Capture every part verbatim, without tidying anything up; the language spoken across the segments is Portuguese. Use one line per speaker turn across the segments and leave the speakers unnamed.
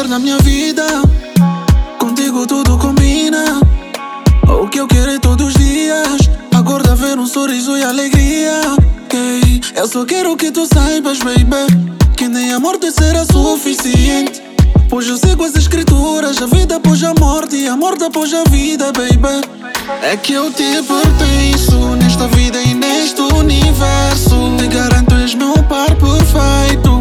quer na minha vida. Contigo tudo combina. O que eu quero é todos os dias acordar, ver um sorriso e alegria. Ei, eu só quero que tu saibas, baby, que nem a morte será suficiente. Pois eu sigo as escrituras, a vida após a morte e a morte após a vida, baby. É que eu te pertenço nesta vida e neste universo. Te garanto, és meu par perfeito,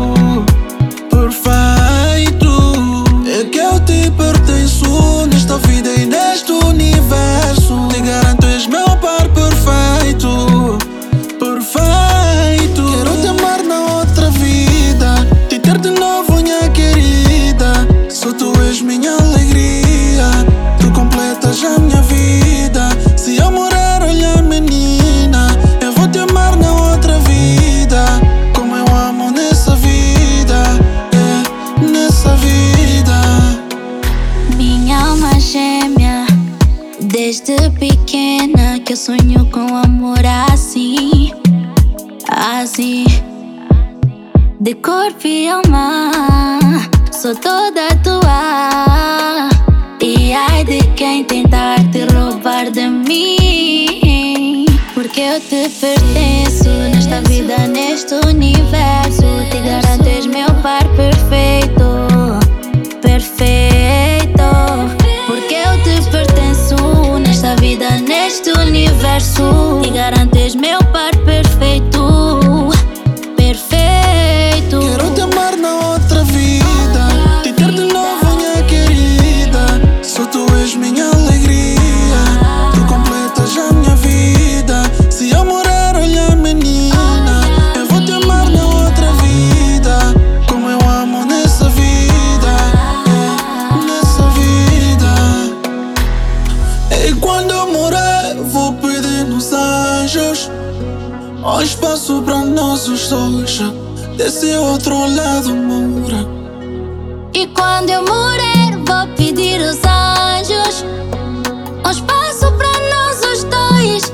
perfeito. É que eu te pertenço nesta vida e neste universo. Te garanto, és meu par perfeito, perfeito. Quero te amar na outra vida, te ter de novo, minha querida. Só tu és minha alegria, tu completas a minha vida. Se eu morrer, olha menina, eu vou te amar na outra vida, como eu amo nessa vida, é, nessa vida.
Minha alma gêmea, desde pequena que eu sonho com amor assim, assim. De corpo e alma, sou toda tua. E ai de quem tentar te roubar de mim, porque eu te pertenço nesta vida, neste universo. Te garanto, és meu par perfeito, perfeito. Porque eu te pertenço nesta vida, neste universo. Te garanto, és meu par perfeito, perfeito.
Quero te amar na outra vida, te ter de novo, minha querida. Só tu és minha alegria, tu completas a minha vida. Se eu morrer, olha menina, eu vou te amar na outra vida, como eu amo nessa vida, é, nessa vida. E quando eu morrer, vou pedir nos anjos um espaço para nós os dois, desse outro lado mora.
E quando eu morrer, vou pedir aos anjos um espaço para nós os dois,